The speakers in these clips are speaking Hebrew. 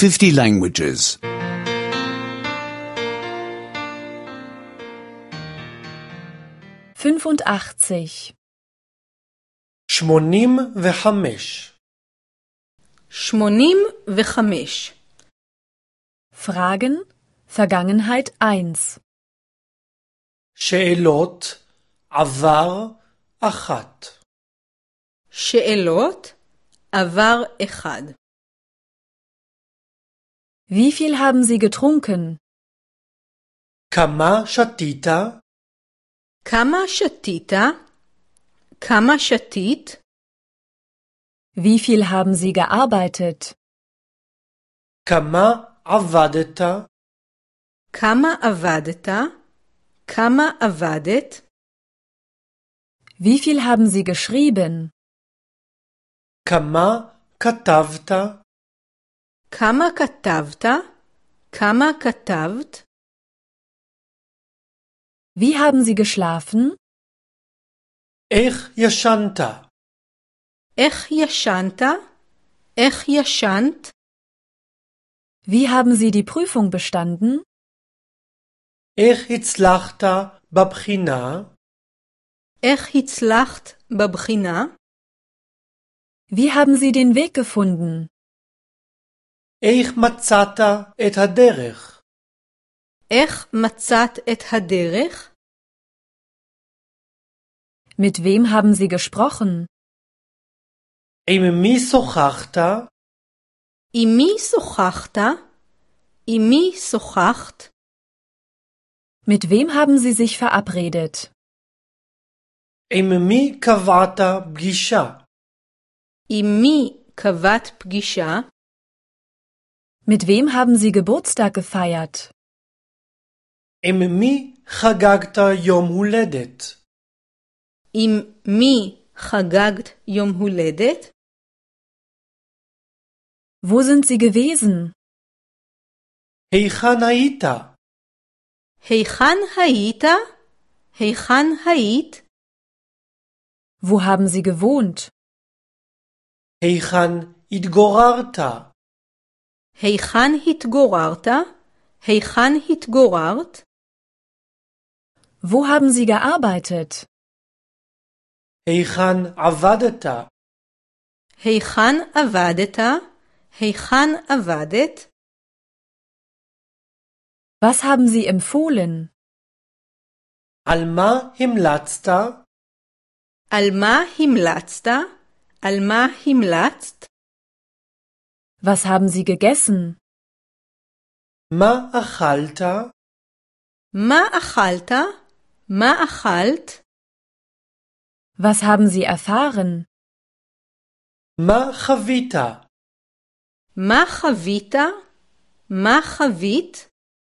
50 languages. 85. 85. 85. Fragen, Vergangenheit 1. שאלות עבר 1. שאלות עבר 1. Wie viel haben Sie getrunken? כמה שתית? כמה שתית? כמה שתית? Wie viel haben Sie gearbeitet? כמה עבדת? כמה עבדת? כמה עבדת? Wie viel haben Sie geschrieben? כמה כתבת? כמה כתבת? כמה כתבת? Wie haben Sie geschlafen? איך ישנת? איך ישנת? איך ישנת? Wie haben Sie die Prüfung bestanden? איך הצלחת בבחינה? איך הצלחת בבחינה? Wie haben Sie den Weg gefunden? איך מצאת את הדרך? איך מצאת את הדרך? Mit wem haben Sie gesprochen? עם מי שוחחת? עם מי שוחחת? עם מי שוחחת? Mit wem haben Sie sich verabredet? עם מי קבעת פגישה? עם מי קבעת פגישה? Mit wem haben Sie Geburtstag gefeiert? עם מי חגגת יום הולדת? עם מי חגגת יום הולדת? Wo sind Sie gewesen? היכן היית? היכן היית? היכן היית? Wo haben Sie gewohnt? היכן התגוררת? היכן התגוררת? היכן התגוררת? Wo haben Sie gearbeitet? היכן עבדת? היכן עבדת? היכן עבדת? Was haben Sie empfohlen? על מה המלצת? על מה המלצת? על מה המלצת? Was haben Sie gegessen? מה אכלת? מה אכלת? מה אכלת? Was haben Sie erfahren? מה חווית? מה חווית? מה חווית?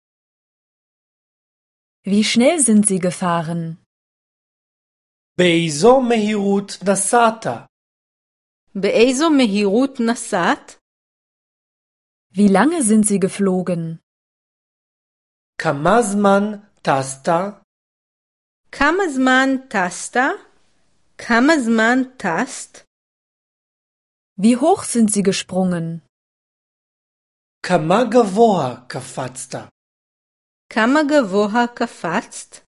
Wie schnell sind Sie gefahren? באיזו מהירות נסעת? באיזו מהירות נסעת? Wie lange sind Sie geflogen? כמה זמן טסת? כמה זמן טסת? כמה זמן טסת? Wie hoch sind Sie gesprungen? כמה גבוה קפצת? כמה גבוה קפצת?